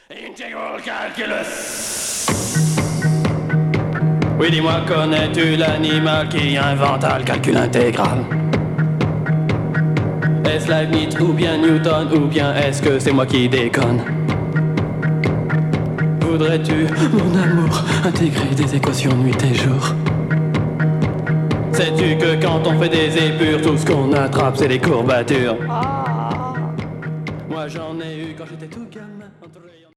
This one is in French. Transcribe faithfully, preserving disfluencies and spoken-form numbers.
Integral calculus. Oui, dis-moi, connais-tu l'animal qui inventa le calcul intégral? Est-ce Leibniz ou bien Newton ou bien est-ce que c'est moi qui déconne? Voudrais-tu, mon amour, intégrer des équations nuit et jour? Sais-tu que quand on fait des épures, tout ce qu'on attrape c'est des courbatures? Moi j'en ai eu quand j'étais tout gamin.